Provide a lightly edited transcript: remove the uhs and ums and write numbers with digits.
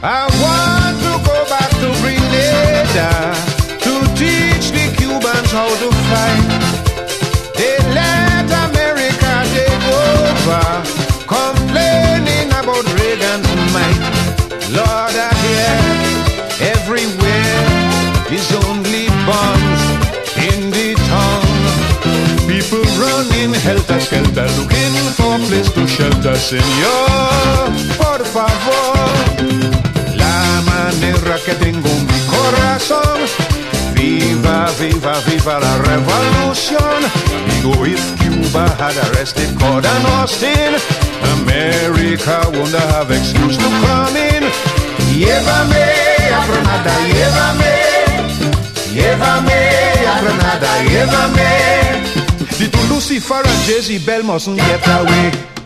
I want to go back to Grenada to teach the Cubans how to fight. They let America take over, complaining about Reagan's might. Lord, I hear everywhere is only bombs in the town. People running helter-skelter, looking for a place to shelter. Señor, por favor, la manera que tengo mi corazón. Viva, viva, viva la revolución. Amigo, if Cuba had arrested Gordon Austin, America wouldn't have excuse to come in. Llévame a Granada, llévame a Granada, llévame. The Lucifer and Jezebel mustn't get away.